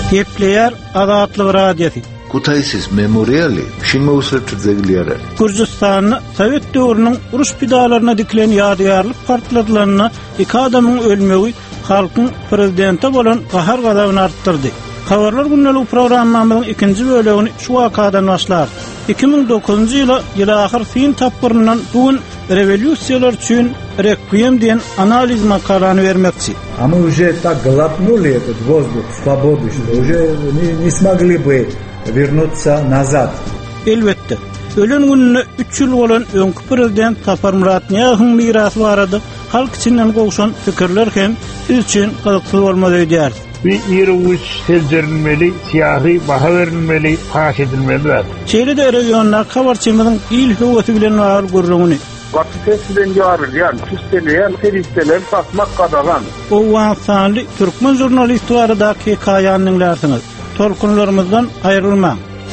Gepleyer Azatlyk Radiosu. Kutaýsys memoriali şinme usatdygylar. Gürjistanyň Sowet döwrüniň uruş pidalaryna dikilen ýadygarlyk partladylaryna iki adamyň ölmegi halkyň prezidente bolan gahar gadabyny artdyrdy. Habarlar günlük programmamyzyň ikinji bölegini şu wakadan başlar. 2009-njy ýyla ahir fin tapgyryndan bugün rewolýusiýalar üçin requiem diýen analiz makalany bermekçi. А мы уже так глотнули этот воздух свободы, что уже не смогли бы вернуться назад. Elbetde. Ölen gününe 3 ýyl bolan öňkü prezident Sapar Murat Niýazyň mirasy barady. Halk içinden gowşan pikirler hem siz üçün gyzyksyz bolmady diýär. Bir ýeri sezdirilenmeli, siýasy baha berilmeli, haş edilmeli. Çeýlede regionlar habarçymyzyň il höwgeti bilen bar gurrugny. Gazetesinden ýarylan, küsteleýän seristeler satmak gadagan. O wagtly türkmen jurnalisti barada hekaýany dinlersiňiz. Tolkunlarymyzdan aýrylmaň.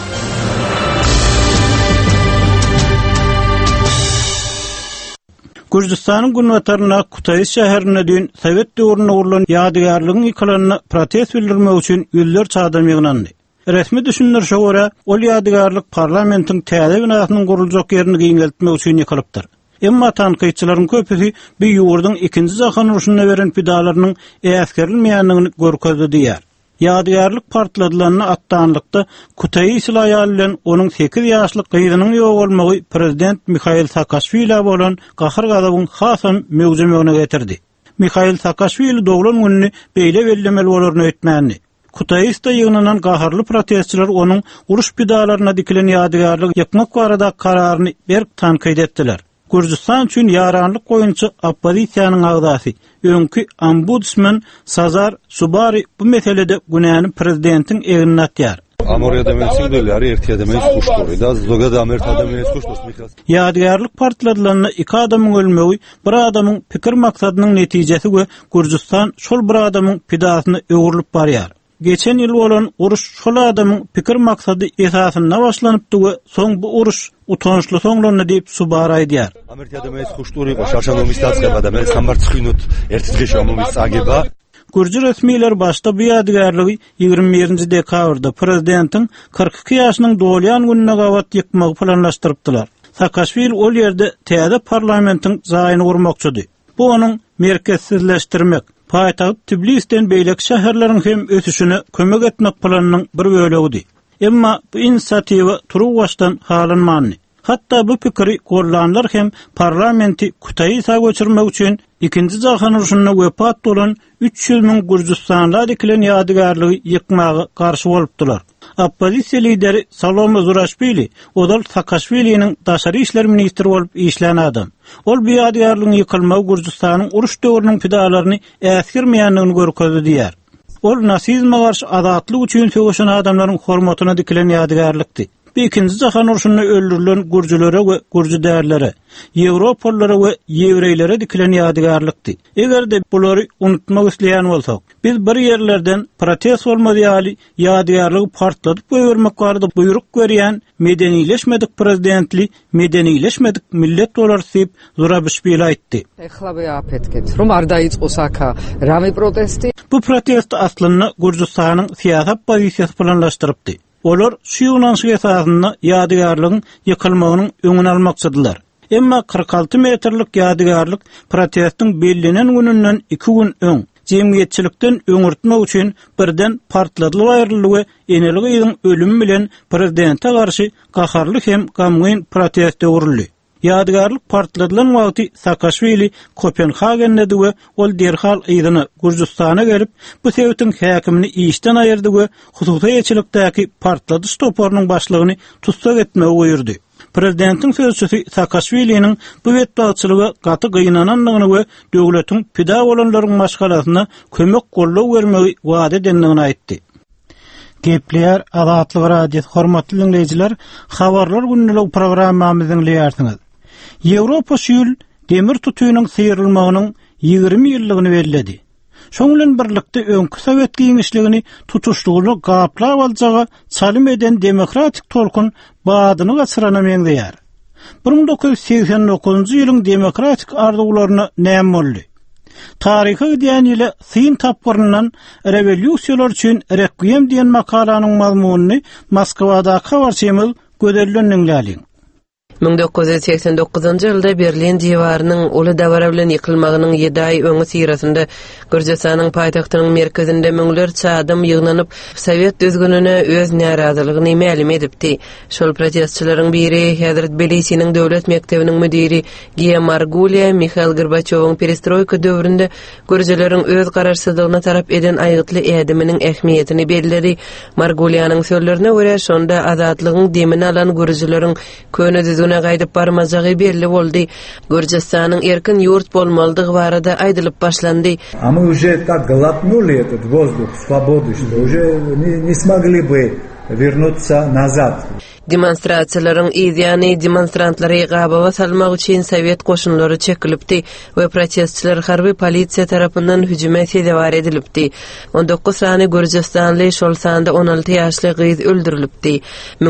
Gürjistanyň Günwataryna Kutaýs şäherine dün Sowet döwrüne urulan ýadygarlygyň ýykylynyny protest bildirmek üçin ýüzlerçe adam ýyglandy. Resmi düşünürşe görä, ol ýadygarlyk parlamentiň täze binasynyň guruljak ýerini giňeltmek üçin ýykylypdyr. Emma tanqyçylaryň köpüsi bu ýurdyň ikinji jahan uruşyna beren pidalarynyň äskerilmeýändigini görkezdi diýär. Ýadygarlyk partladylaryny atdanlykda Kutaýs ýaly bilen onuň 8 ýaşlyk gyzynyň ýok bolmagy prezident Mikhail Saakashvili bolan gahar gadabyň hasam möwjemegine getirdi. Mikhail Saakashvili doglan gününi beýle bellemeli bolaryny ötmäni. Kutaýsda ýygnanan gaharly protestçiler onuň uruş pidalaryna dikilen ýadygarlyk ýykmak barada kararyny berk tanqyd etdiler. Gürjistan üçin ýaranlyk goýunçy oppozisiýanyň agdasy, öňkü ombudsman Sazar Subari bu meselede günäni prezidentiň egine atýar. Amorya demesiň döleri ertiýe demeýis kuşdury da zoga da Amerika demeýis kuşdurmy. Ýadygarlyk partladylaryna iki adamyň ölmegi bir adamyň pikir maksadynyň netijesi we Gürjistan şol bir adamyň pidasyny öwürlüp barýar. Geçen ýyl bolan uruş şol adamyň pikir maksady esasyna başlanypdy we soň bu uruş utançly soňlandy diýip Subari aýdýar. Amerika demeýis kuşdury başarşan umistasiýa da men samar çykynut ertitge şomumis agiba. Gürjü resmiýetler başda bu ýadygarlygy 21-nji dekabrda prezidentiň 42 ýaşynyň dolýan gününe gawat ýykmagy planlaşdyrypdylar. Saakashvili ol ýerde täze parlamentiň zaýyny gurmakçydy. Bu onuň merkezsizleşdirmek, paýtagy Tbilisden beýlek şäherleriň hem ösüşine kömek etmek planynyň bir bölegidi. Emma bu inisiatiwa turup başdan halanmandy. Hatta bu pikiri gollanlar hem parlamenti Kutaýsa göçürmek üçin ikinji jahan uruşyna wepat bolan 300 000 Gürjistanla dikilen ýadygarlygy ýykmagy garşy bolupdylar. Oppozisiýa lideri Salome Zurashvili, odal Saakashviliň daşary işler ministri bolup işlän adam. Ol bu ýadygarlygyň ýykylmagy Gürjistanyň uruş döwrüniň pidalaryny äsgirmeýändigini görkezdi diýär. Ol nasizme garşy azatlyk üçin söwüşen adamlaryň hormatyna dikilen ýadygarlykdy. İkinji jahan uruşyna öldürilen gürjülere we gürjü därlere, Ýewropalılara we ýewreýlere dikilen ýadygarlykdy. Egerde bulary unutmak isleýän bolsak, biz bir ýerlerden protest bolmady ýaly ýadygarlygy partladyp goýbermek barada buyruk berýän medenileşmedik prezidentli, medenileşmedik millet bolar diýip Zurabishvili aýtdy. Ეხლავე აფეთქეთ, რომ არ დაიწყოს აქა რამე პროტესტი. Bu protest aslynda Gürjistanyň siýasat pozisiýasy planlaşdyrypdy. Olar şu ýylanşy esasyna ýadygarlygyň ýykylmagynyň öňüni almakçydylar. Emma 46 metrlik ýadygarlyk protestiň bellenen gününden 2 gün öň jemgyýetçilikden öňürtmek üçin birden partladylyp aýryldy we eneli gyzyň ölümi bilen prezidente garşy gaharly hem gamgyn protestde uruldy. Ýadygarlyk partladylan wagty Saakashvili Kopenhagende we ol derhal ýygyny Gürjistana gelip bu sebäpden häkimini işden aýyrdy we hususy ýetçilikdäki partladyş toparynyň başlygyny tutsak etmegi goýurdy. Prezidentiň sözçüsi Saakashviliň bu wetbaçylygy gaty gynananlygyny we döwletiň pida bolanlaryň maşgalasyna kömek gollaw bermegi wada edenligini aýtdy. Gepleyer Azatlyk Radiosu hormatly dinleýijiler, habarlar günlük programmamyzyň dinleýärsiňiz. Ýewropa şuýul demir tutuýunyň syýrylmagynyň 20 ýyllygyny bellädi. Şoň bilen birlikde öňkü Sowet giňişligini tutuşdurly gaplap aljaga çalym eden demokratik tolkun badyny gaçyrana meňdeýär. 1989-njy ýylyň demokratik arzuwlaryna näme boldy? Tariha gidiýän ýyly Sin tapgyryndan revolýusiýalar üçin rekwiýem diýen makalanyň mazmunyny Moskwada habarçymyl göderlenýär. 1989-njy ýylda Berlin diýwarynyň uly dawara bilen ýykylmagynyň 7 aý öňü sirasynda Gürjistanyň paýtagtynyň merkezinde müňlerçe adam ýygnanyp Sowet düzgününe öz narazylygyny ma'lum edipdi. Şol protestçilaryň biri Hedrit Belisiniň döwlet mektebiniň müdiri Gia Margulia Mikhail Gorbaçowyň perestroyka döwründe görjelerin öz garaşsyzlygyna tarap eden aýgytly ädiminiň ähmiýetini belleri. Margulianyň sözlerine görä şonda azatlygyň demini alan görjelerin köne düzgüne gaýdyp barmajagy belli boldy. Gürjistanyň erkin ýurt bolmalydygy barada aýdylyp başlandy. Мы уже так глотнули этот воздух свободы, что уже не смогли бы вернуться назад. Demonstrasiýalaryň ýany demonstrantlary gabawa salmak üçin Sowet goşunlary çekilipdi we protestçiler harby polisiýa tarapyndan hüjüme sedabar edilipdi. 19 sany Gürjistanly şol sanda 16 ýaşly gyz öldürilipdi.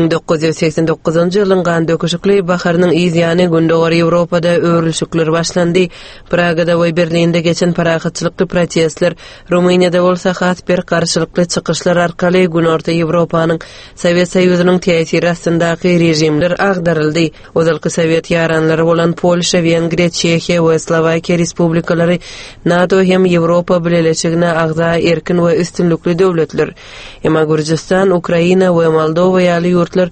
1989-njy ýylyň gan döküşikli baharynyň ýany gündogary Ýewropada öwrülşikler başlandy. Pragada we Berlinde geçen parahatçylykly protestler, Rumyniýada bolsa has bir garşylykly çykyşlar arkaly Günorta Ýewropanyň Sowet Soýuzynyň täsiri daky rejimler agdaryldy. Ozalky Sowet ýaranlary bolan Polşa, Wengriýa, Çekiýa we Slovakiýa respublikalary NATO hem Ýewropa bileşigine agda erkin we üstünlükli döwletler. Emma Gürjistan, Ukraina we Moldowa ýaly ýurtlar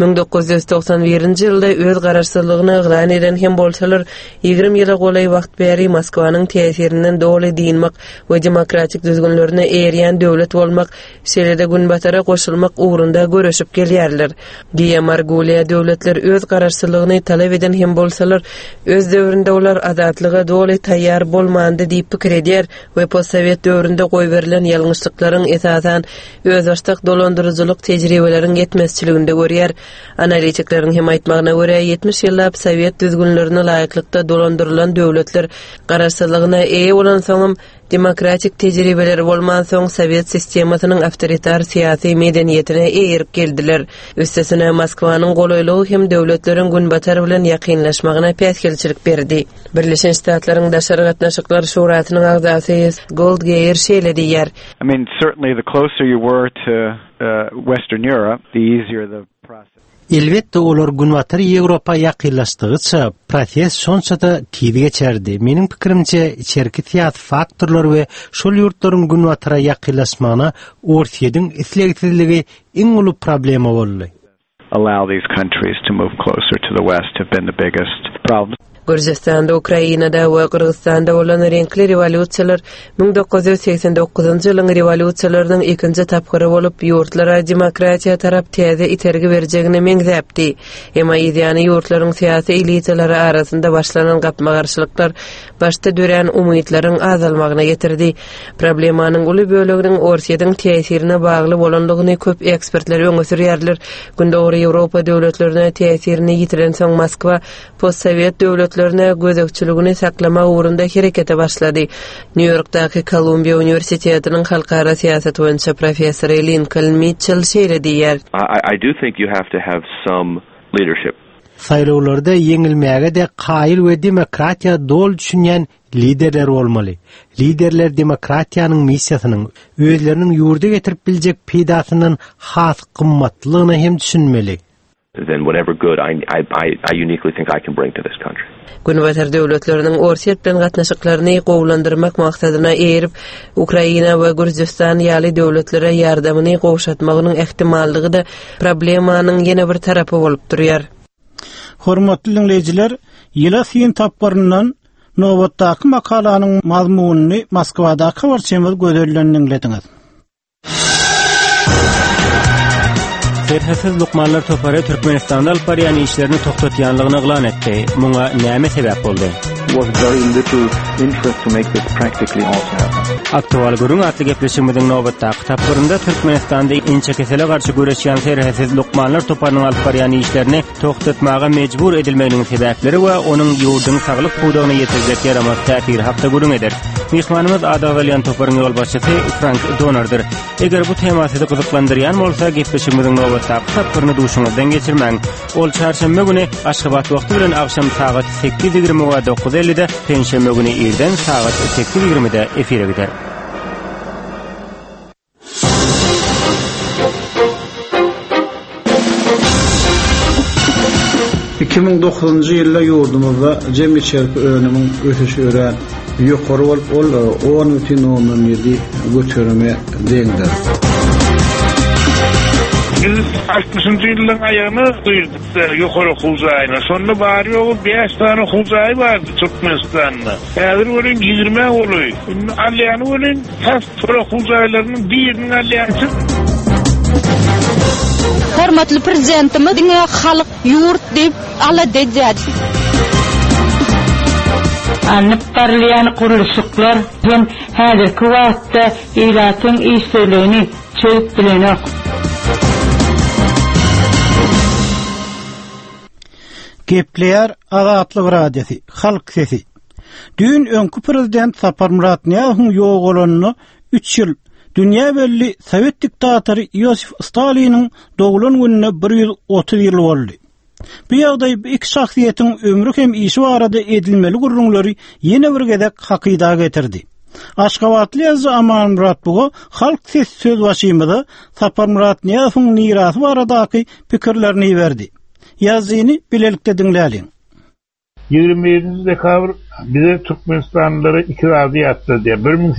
1991-nji ýylda öz garaşsyzlygyny ýylan eden hem bolsalar 20 ýyla golay wagt beri Moskwanyň täsirinden doly diýilmek we demokratik düzgünlerine erýän döwlet bolmak, şeýle-de günbatara goşulmak ugrunda görüşüp gelýärler. Margulia döwletler öz garaşsyzlygyny talap eden hem bolsalar öz döwründe olar azatlyga doly taýýar bolmandy diýip pikir edýär we post-sowet döwründe goý berilen ýalňyşlyklaryň esasan öz açdyk dolandyrjylyk tejribeleriň yetmezçiliginde görýär. Analitiklerin hem aýtmagyna görä 70 ýyllap Sowet düzgünlerini laýyklykda dolandyrylan döwletler garaşsyzlygyna eýe bolan soňam demokratik tejribeleri bolman soň Sowet sistemasynyň awtoritar syýasy medeniýetine eýerip geldiler. Üstesine Moskwanyň golaýlygy hem döwletleriň günbatar bilen ýakynlaşmagyna päsgelçilik berdi. Birleşen Ştatlaryň daşary gatnaşyklar şuratynyň agzasy Goldgeir şeýle diýär. I mean, certainly the closer you were to Western Europe, the easier the process. Elbette olar günbatar Ýewropa ýakynlaşdygyça proses şonçada tidi geçerdi. Meniň pikirimçe içerki tiýat faktorlar we şol ýurtlaryň günbatara ýakynlaşmagyna ortaýydyň islegsizligi iň uly problema boldy. Allow these countries to move closer to the west have been the biggest problem. Gürjistanda, Ukrainada we Kyrgyzstanda bolan renkli revolýusiýalar 1989-njy ýylyň revolýusiýalarynyň ikinji tapgyry bolup ýurtlara demokratiýa tarap täze itergi berjegine meňzäpdi. Emma ýany ýurtlaryň syýasy elitalary arasynda başlanan gapma garşylyklar başda dören umytlaryň azalmagyna getirdi. Problemanyň uly böleginiň ortaýydyň täsirine bagly bolanlygyny köp ekspertler öňe sürýärler. Gündogry Ýewropa döwletlerine täsirini ýitiren soň Moskwa post-sowet döwletlerine gözekçiligini saklamak ugrunda herekete başlady. New Yorkdaky Columbia Universitetining halkara siýasat boýunça professory Lincoln Mitchell şeýle diýär. I do think you have to have some leadership. Saýlawlarda ýeňilmäge de qaýyl we demokratiýa dol düşünýän liderler bolmaly. Liderler demokratiýanyň missiýasynyň özleriniň ýurda getirip biljek peýdasynyň has gymmatlygyny hem düşünmeli. Then whatever good I uniquely think I can bring to this country. Günbatar döwletleriniň ortaýat bilen gatnaşyklaryny gowlandyrmak maksadyna erip Ukraina we Gürjistan ýaly döwletlere ýardamyny gowşatmagynyň ähtimallygy da problemanyň ýene bir tarapy bolup durýar. Hormatly dinleýijiler, ýyla Sin tapgyryndan nowatdaky makalanyň mazmunyny Moskwada habarçymyl göderlenýär. Serhesiz Lukmanlar Topary Türkmenistanda alparyan işlerini toktatýanlygyny eglan etdi. Muňa näme sebäp boldy? Was very little interest to make this practically also happen. Aktual gurun atly gepleşigimiň nowatdaky tapgyrynda Türkmenistanda inçe kesele garşy güreşýän serhesiz Lukmanlar Toparynyň alparyan işlerini toktatmaga mejbur edilmeginiň sebäpleri we onuň ýurduň saglyk buýdagyna ýetirjek ýaramaz täsiri hakda gurun eder. Mehmanymyz Adagalyan Toparyň ýol başçysy Frank Donardyr. Eger bu tema sizi gyzyklandyrýan bolsa, gepleşigimiň nowatdaky tapgyryny duşuňyzdan geçirmäň. Ol çarşamba güni Aşgabat wagty bilen akşam saat 8:20 we 9 19:50-de penşembe günü irden saat 8:20-de efire gider. ...2009-njy ýylda ýurdumyzda jemgy çerpi önümiň ötüşi ören ýokary bolup ol 10,7 götürme deňdir. Biz 60-njy ýylyň aýagyny duýduk ýokary huzaýyna. Şonda bary ýogy 5 tane huzaý bardy Türkmenistanda. Häzir ölen 20 boly. Alýany ölen has huzaýlarynyň birini alýany. Hormatly prezidentimiz halyk ýurt diýip ala dejjat. Anıp barlayan kuruluşlar hem häzirki wagtda ýylatyň işlerini çöp bilenok. Gepleýär Azatlyk radiosi, halk sesi. Dün öňkü prezident Sapar Muratniýawyň ýoğolanyny 3 ýyl dünýä belli Sowet diktatory Yosif Staliniň doglan gününe 130 ýyl boldy. Bu ýagdaý iki şahsiýetiň ömrü hem işi barada edilmeli gurrunlary ýene bir gezek hakyda getirdi. Aşgabatly ýazgy Aman Murat buga halk ses söz başymyda Sapar Muratniýawyň mirasy baradaky pikirlerini berdi. Ýazyny bilelikde diňläliň. 27 dekabr bize Türkmenistanlıları iki razı yattı diye.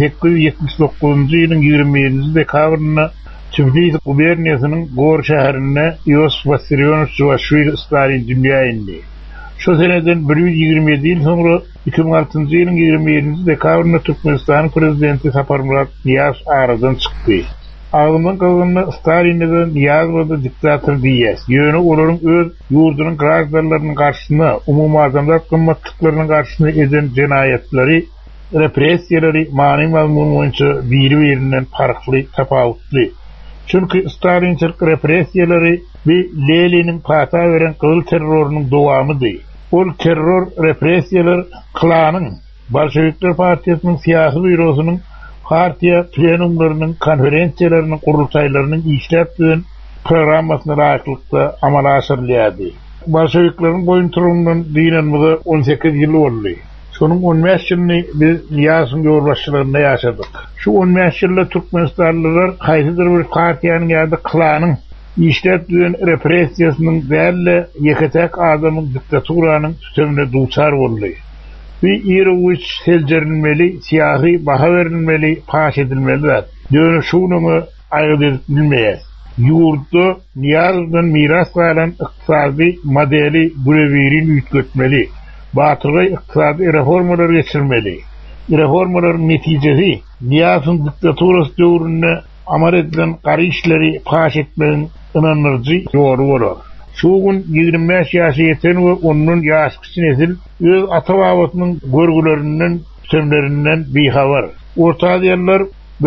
1879 yılın 27 dekabrına Tbilisi guberniyasının Gor şehrine Yosif Vissarionovich Juvashvili Stalin dünyaya indi. Şu seneden 127 yıl sonra 2006 yılın 27 dekabrına Türkmenistan'ın prezidenti Sapar Muratniýaw aradan çıktı. Ağzından kalığında Stalin'den Niyazov'da diktatör diyez. Yönü olarak öz yurdunun grazdarlarının karşısına, umum azamlar kımmatlıklarının karşısına eden cinayetleri, represiyeleri mani mazmun boyunca birbirinden farklı, tafavutlu. Çünkü Stalinçilik represiyeleri bir Lenin'in pata veren kıl terörünün doğamıdır. O terör represiyeler klanın, Bolşevikler Partiyasının siyasi bürosunun partiya plenumlarının, konferensiyalarının, kurultaylarının işlettiğin programmasına layıklıkta amala aşırlayadı. Bolşeviklerin boyunturundan dinlenmede 18 yılı oldu. Şunun 15 yılını biz Niyaz'ın Cumhurbaşçılarında yaşadık. Şu 15 yılda Türkmenistanlılar kaysidir bir partiyanın ya da klanın işlettiğin represiyasının değerli yeketek adamın diktaturanın tütemine duçar oldu. Bir İroviç selcerilmeli, siyahi baha verilmeli, paş edilmelidir. Dönüşünü ayırt edilmeyez. Yurdu Niyaz'dan miras kalan iktisadi modeli brevirin ütgötmeli. Batılı iktisadi reformalar geçirmeli. Reformaların neticesi Niyaz'ın diktaturası dövründe amar edilen karı işleri paş etmenin inanırcı doğru olur. Şu gün 25 yaşı yeten ve onun yaşkısı nesil öz ata-babatının görgülerinden, tütemlerinden bihavar. Orta Aziyalılar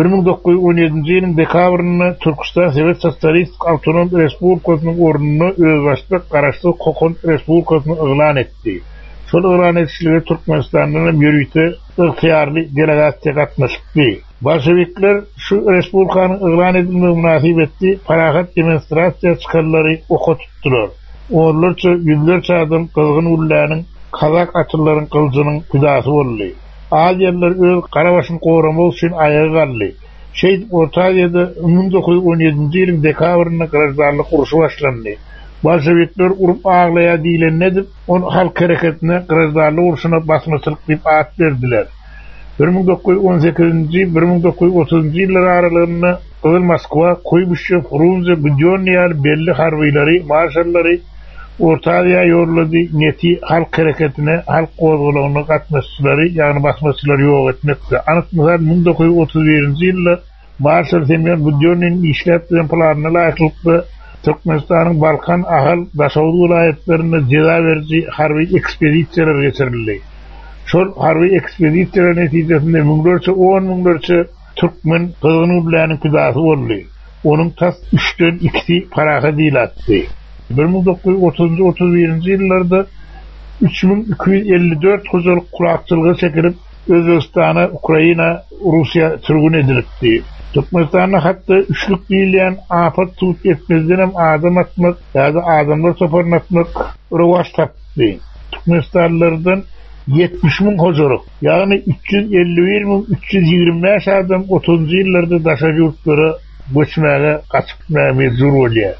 1917 yılın dekabrında Türkistan Sovet Sosyalist Avtonom Respublikasının ornunu özbaşlık Karaçlı Kokon Respublikasını ilan etti. Şol ilan etişleri Türkmenistan'ın yürüyüşü ihtiyarlı delegasiya katmıştı. Bolşevikler şu Respublikanın ilan edilme münasip etti, parahat demonstrasiya çıkarları oku tuttular. Onlarca yüzlerce adam kızgın ullarının, kazak atırların kılıcının pidası oldu. Aziyerler öz Karabaş'ın koruması için ayağı kaldı. Orta Aziya'da 1917 yılın dekabrında grazdarlık kuruşu başlandı. Bolşevikler urup ağlaya diyilen nedir? Onu halk hareketine grazdarlık kuruşuna basmasılık deyip at verdiler. 1918-1930 yıllar aralığında Kızıl Moskva, Kuybuşev, Frunze, Budioniyar, belli harbileri, marşalları Orta Aziya yolladı neti halk hareketine, halk kozgulağına katmasçıları, yani basmasçıları yok etmekte. Anıtmızlar 1931 yılda Marshal Semyon Budioniyar'ın işlettiğin planına layıklıkta Türkmenistan'ın Balkan, Ahal, Daşavuz vilayetlerinde ceza verici harbi ekspedisiyalar geçirildi. Şol harbi ekspedisiyalar neticesinde miňlerçe Türkmen kızgın ullarının pidası oldu. Onun tas 3'ten 2'si paraha değil attı. 1930-31 yıllarda 3254 hocalık kurakçılığı çekilip Özbekistan'a, Ukrayna, Rusya sürgün edilipti. Türkmenistan'a hatta üçlük değilen afet tut etmezden hem adam atmak ya da adamlar toparlatmak rövaş taptı. Türkmenistanlılardan 70.000 hozuruk. Yani 351.325 adam 30 yıllarda daşa yurtlara göçmeye kaçıpmaya mecbur oluyor.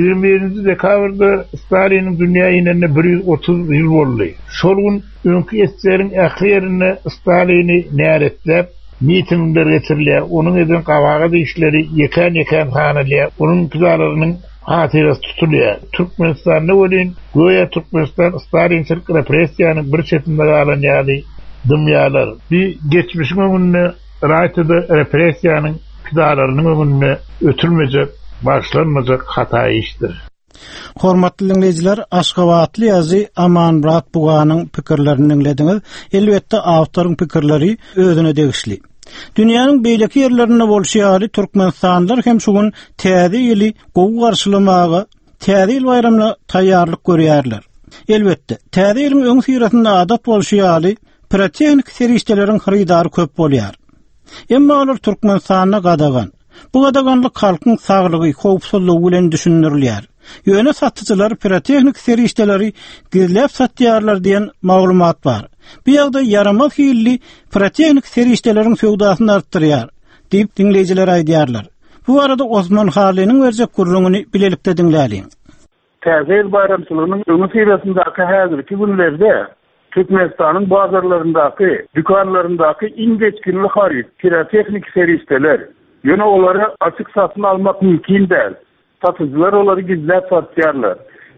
21. dekabrda Stalin'in dünya inenine 130 yıl oldu. Şolgun önkü eslerin ahirine Stalin'i näretlep mitingler getirilýär. Onun eden kawaga işleri yekan hanalýar. Onun pizalarının hatırası tutulýar. Türkmenistan'da bolin goýa Türkmenistan Stalinçilik repressiýanyň bir çetinde galan ýaly dümýalar. Bir geçmişiň öňünde raýatyda repressiýanyň pidalarynyň öňünde ötülmejek, başlanmajak hata işdir. Hormatly dinleyijiler, Aşgabatly ýazy Aman Murat Buganyň pikirlerini dinlediňiz. Elbetde awtoryň pikirleri özüne degişli. Dünýäniň beýleki ýerlerinde bolşýary türkmenistanlylar hem şugun täze ýyly gowy garşylamaga, täze ýyl bayramyna taýýarlyk görýärler. Elbetde, täze ýylyň öň syratynda adat bolşýary pirotehnik serişdeleriň xaridary köp bolýar. Emma olar Türkmenistana gadagan. Bu gadaganlyk halkyň saglygy, howpsuzlygy bilen düşünülýär. Ýöne satyjylar pirotehnik serişdeleri gizläp satýarlar diýen maglumat bar. Bir ýagda yaramaz hilli pirotehnik serişdeleriň söwdasyny artdyrýar diýip dinleýijiler aýdýarlar. Bu arada Osman Halynyň berjek gurrungyny bilelikde dinläliň. Täze bayramçylygynyň öňü syrasyndaky häzirki günlerde Türkmenistanyň bazarlaryndaky, dükanlaryndaky indeçkinli harit, pirotehnik serişdeler, ýöne olary açyk satyn almak mümkin däl. Satyjylar olary gizläp satýarlar.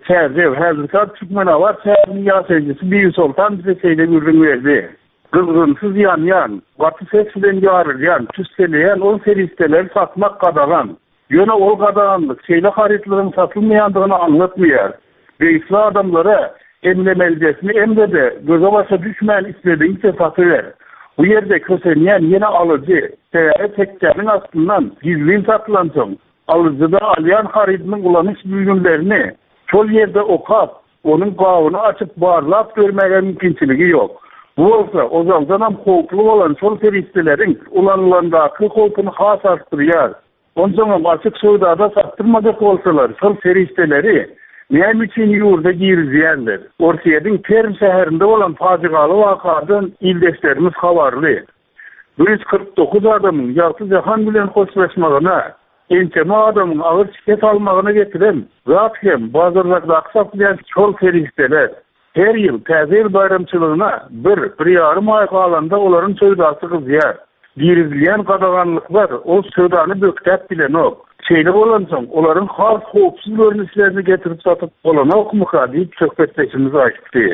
Häzirki Türkmenawa şäheriniň ýaşaýjysy Büyük Sultan bize şeýle gürrüň berdi. Gızgınsyz ýan, gaty ses bilen ýarylýan, tüsselýän ol serişdeler satmak gadagan. Ýöne ol gadaganlyk şeýle haritlaryň satylmaýandygyny anlatmaýar. Beýsli adamlara emlemeljesini emlede, göze başa düşmän istediğinse satylar. Bu ýerde kösenýän ýene alyjy, täze tekkäniň astyndan gizlin satylan soň, alyjyda alýan haritynyň ulanyş büýgünlerini şol ýerde okap, onuň gawyny açyp barlap görmäge mümkinçiligi ýok. Bu bolsa, o zaldan hem howply bolan şol serişdeleriň ulanýandaky howpuny has artdyrýar. Ondan hem açyk sowdada sattyrmajak bolsalar, şol serişdeleri näme üçin ýurda girizýärler? Orsiýadyň Perm şäherinde bolan fajigaly wakadan ildeşlerimiz habarly. 149 adamyň ýalty jahan bilen hoşlaşmagyna, ençeme adamyň agyr şiket almagyna getiren zat hem bazarlarda aksaplayan şol serişdeler her ýyl täze ýyl bayramçylygyna bir ýarym ay galanda olaryň söwdasy gyzýar. Girizilýän gadaganlyklar o söwdany böktäp bilenok. Şeýle bolan soň olaryň has howpsuz görnüşlerini getirip satyp bolanok muhadip söhbetleşimiz açdy.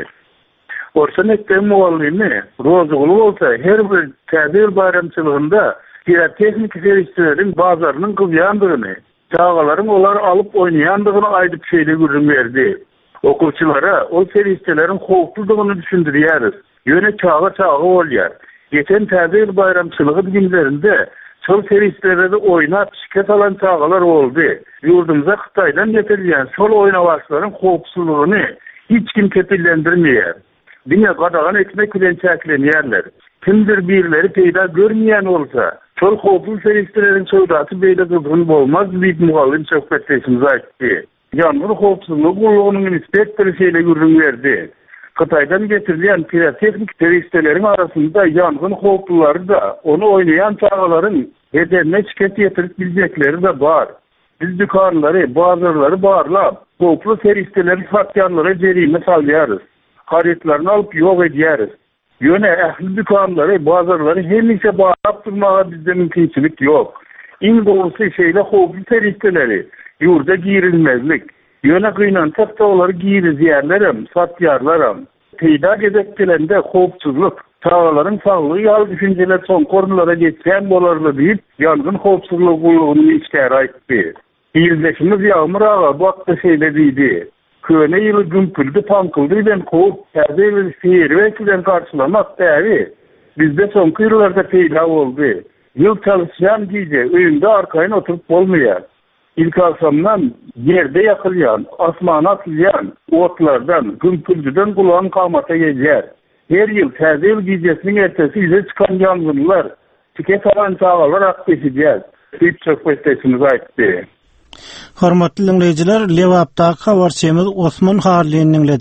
Orta mekdep muallimi rozugly bolsa her bir täze ýyl bayramçylygynda pirotehnik serişdeleriň bazarynyň gyzýandygyny, çağalaryň olar alyp oýnaýandygyny aýdyp şeýle gürrüň berdi. Okuwçylara o serişdeleriň howpsuzlygyny düşündirýäris. Ýöne çağa bolýar. Geçen täze ýyl bayramçylygy günlerinde şol serişdelerde oýnap şiket alan çağalar boldy. Ýurdumyza Hytaýdan getirilýän şol oýnawaçlaryň howpsuzlygyny hiç kim kepillendirmeýär. Diňe gadagan etmek bilen çäklenýärler. Kimdir birleri peýda görmeýän bolsa, şol howpsuz serişdeleriň söwdasy beýle gyzgyn bolmaz diýip mugallim söhbetleşimiz aýtdy. Ýangy howpsuzlyk gurulunyň inspektory şeýle gürrüň berdi. Hytaýdan getirilýän pirotehnik serişdeleriň arasynda ýangyn howplulary da, onu oýnaýan çağalaryň bedenine şiket ýetirip biljekleri de bar. Biz dükanlary, bazarlary barlap, howplu serişdeleri satýanlara jerime salýarys. Haritlaryny alyp ýok edýäris. Ýöne ähli dükanlary, bazarlary hemmiňe barlap durmaga bizde mümkinçilik ýok. Iň dogusy şeýle howplu serişdeleri ýurda girilmezlik. Ýöne gynansak da olary girizýärlerim, satýarlaram. Peýda gezek gelende howpsuzlyk, çağalaryň saglygy ýaly düşünjeler soň korunlara geçen bolarly diýip, ýangyn howpsuzlygyny işgär aýtdy. Ýyldaşymyz Ýagmyr aga bu hakda şeýle diýdi. Köne ýyly gümpüldi, pankyldy bilen howp, täze bir serwek bilen garşylamak däri. Bizde soňky ýyllarda peýda boldy. Ýyl çalışýan diýdi, öýünde arkaýyn oturup bolmaýar. İlk akşamdan yerde yakılyan, asmana atılyan otlardan, gümpüldüden kulağın kamata gelýär. Her ýyl täze ýyl gecesiniň ertesi ýyla çykan ýangynlar, şiket alan çağalar akdeşidýär. Diýip söhbetleşimiz aýtdy. Hormatly dinleyijiler, Lewapdaky habarçymyz Osman Halyny dinlediňiz.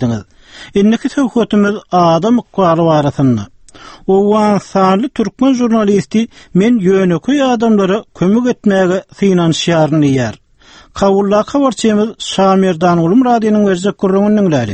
Inneki hökümetimiz adam ykbaly barasynda. Owganstanly türkmen jurnalisti men ýöneköy adamlara kömek etmäge finansiýarny ýer. Kawulla kabarçymyz Şamirdan ulum radionyň berjek gurrungyň läri.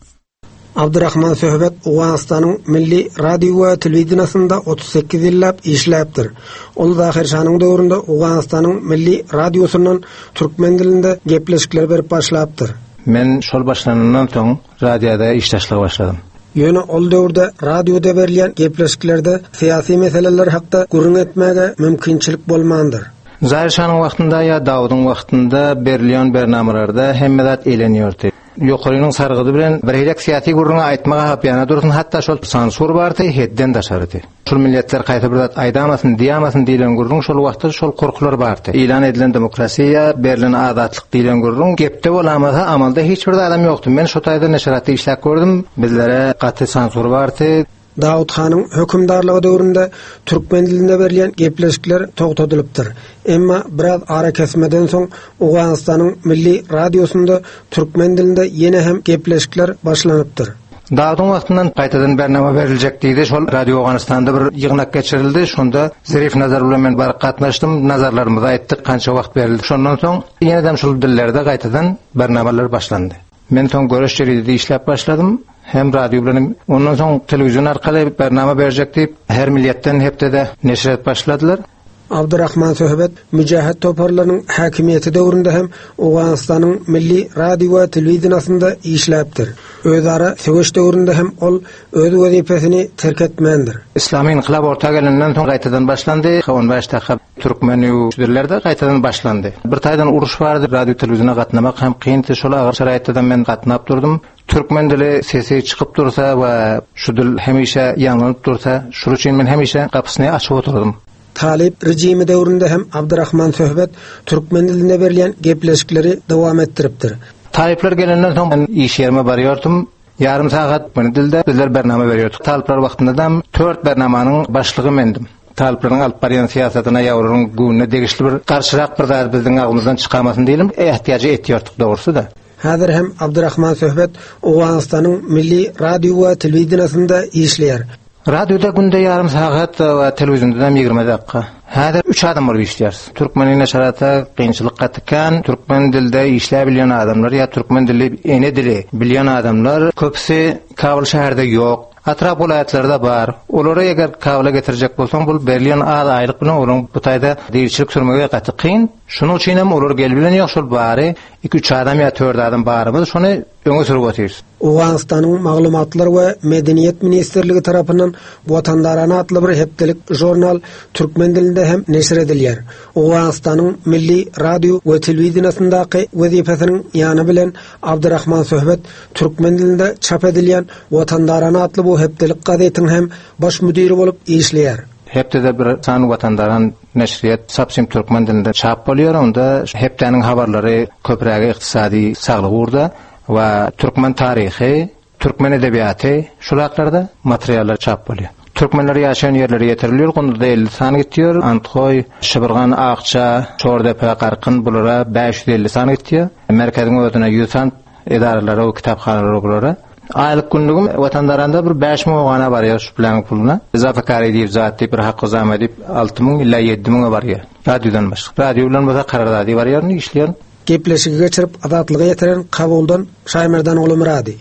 Abdurrahman Söhbet Owganstanyň milli radio we telewizionyny 38 ýyllap işläpdir. Ol Zahir Şanyň döwründe Owganstanyň milli radiosundan türkmen dilinde gepleşikler berip başlapdyr. Men şol başlanandan soň radioda işleşlige başladym. Ýöne ol döwürde radioda berilýän gepleşiklerde syýasy meseleler hakda gurrun etmäge mümkinçilik bolmandyr. Zahir Şanyň wagtynda ýa Dawudyň wagtynda berilýän bernamalarda hemme zat elenýärdi. Ýokarynyň sargydy bilen bir helek syýasy gurruna aýtmaga hapýana dursun, hatda şol sansur bardy, hedden daşardy. Şol milletler gaýta bir zat aýdamasyn, diýamasyn diýilen gurrun şol wagtda şol korkular bardy. Elan edilen demokrasiýa, berilen azatlyk diýilen gurrun gepde bolamasa amalda hiç bir adam ýokdy. Men şo taýda neşratda işläp gördüm. Bizlere gaty sansur bardy. Dawud Hanyň hökümdarlygy döwründe türkmen dilinde berilýän gepleşikler togtadylypdyr. Emma biraz ara kesmeden soň Owganstanyň milli radiosunda türkmen dilinde ýene hem gepleşikler başlanypdyr. Dawudyň wagtyndan gaýtadan bernama beriljek diýdi. Şol Radio Owganstanda bir ýygnak geçirildi. Şonda Zerif Nazar bilen men bar gatnaşdym. Nazarlarymyzy aýtdyk, kança wagt berildi. Şondan soň ýene-de şol dillerde gaýtadan bernamalar başlandy. Men soň görüş jeride işläp başladym. Hem radio bilen ondan soň telewizyon arkaly bernama berjek diýip her milletden hepde neşret başladylar. Abdurrahman Söhbet müjahid toparlarynyň hakimiýeti döwründe hem Owganstanyň milli radio we telewizionyny işläpdir. Özara söwüş döwründe hem ol öz wezipesini terk etmendir. İslami inqilab orta gelenden soň gaýtadan başlandy. 15 täkap türkmen ýurtlarda gaýtadan başlandy. Bir taýdan uruş bardy, radio telewiziona gatnamak hem kynty, şol agyr şaraýatda men gatnap durdum. Türkmen dili sesi çıkıp dursa ve şu dil hemişe yanılıp dursa, şuru için men hemişe kapısını açıp oturdum. Talip rejimi döwründe hem Abdurrahman Söhbet türkmen dilinde berilýän gepleşikleri dowam etdiripdir. Talipler gelenden soň men iş ýerime barýardym. Yarım saat türkmen dilde bizler bernama berýärdik. Talipler wagtynda da 4 bernamanyň başlygy mendim. Taliplerin alyp barýan siýasatyna ýawruň güňüne degişli bir garşyrak bir zat bizden agymyzdan çykamasyn diýelim, ehtiyajy etýärdik dogrusu da. Häzir hem Abdurrahman Söhbet Owganstanyň milli radio we telewizionyny işleýär. Radioda günde yarım saat ve televizyonda 20 dakika. Häzir 3 adam var işleýär. Türkmen neşrata kynçylyk gatykkan, türkmen dilde işläp bilýän adamlar ýa türkmen dili ene dili bilýän adamlar köpsi Kabul şäherinde ýok. Atrap welaýatlarda bar. Olara eger kabula getirjek bolsaň, bul berilýän aýlyk bilen olaň bu taýda diýilçilik sürmege gaty kyn. Şunuň üçin hem olar gelip bilen ýok, şol bary 2-3 adam ýa 4 adam barymyz, şonu öňe sürüp otyryz. Owganstanyň Maglumatlar we Medeniýet Ministrligi tarapyndan Watandarana atly bir hepdelik jurnal türkmen dilinde hem neşr edilýär. Owganstanyň milli radio we telewizionyny wezipesiniň ýany bilen Abdurrahman Söhbet türkmen dilinde çap edilýän Watandarana atly bu hepdelik gazetyň hem baş müdiri bolup işleýär. Hepde bir san Watandaran neşriyat sapsim türkmen dilinde çap bolýar, onda hepdeniň habarlary köprägi ykdysady saglyk urda we türkmen tarihi, türkmen edebiýaty şulaklarda materiallar çap bolýar. Türkmenler ýaşaýan ýerlere getirilýär, gonda 50 san gitýär. Antgoy, Şybyrgan, Akça, Çordepe, Garkyn bulara 550 san gitýär. Merkeziň özüne 100 san edaralary we kitaphanalary bulara. Aylyk günlügüm Watandaranda bir 5000 ogana barýar şu bilen puluna. Izafakary diýip zat diýip bir haqqy zama diýip 6000 illa 7000 barýar. Radiodan başga. Radio bilen başga karardady barýar, işleýär. Gepleşigi geçirip azatlygy ýetiren Kabuldan Şaýmerdan ulum radi.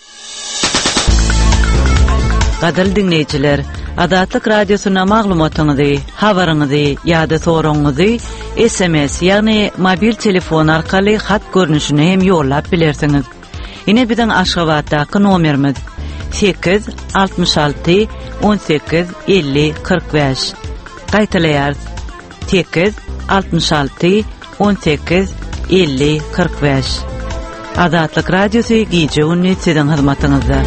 Gadal dinleyijiler, Azatlyk radiosyna maglumatyňyzy, habaryňyzy ýa-da soraňyzy SMS ýagny mobil telefon arkaly hat görnüşine hem ýollap bilersiňiz. Ine biziň Aşgabatdaky nomerimiz 8 66 18 50 45. Gaýtalaýar 8 66 18 50 45. Azatlyk radiosy gije ünni siziň hyzmatyňyzda.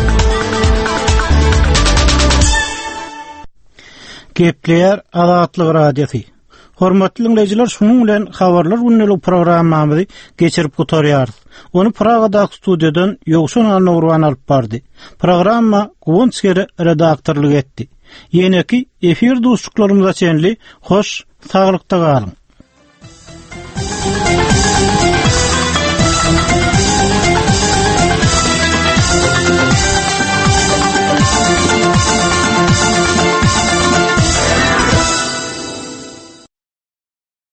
Gepleýär Azatlyk radiosy. Hormatly dinleyijiler, şunuň bilen habarlar günnelik programmamyzy geçirip gutarýarys. Onu Pragadaky studiýadan Ýogşan Anurwan alyp bardy. Programma Gowonskere redaktorlyk etdi. Ýene-ki efir dostluklarymyza çenli hoş, saglykda galyň.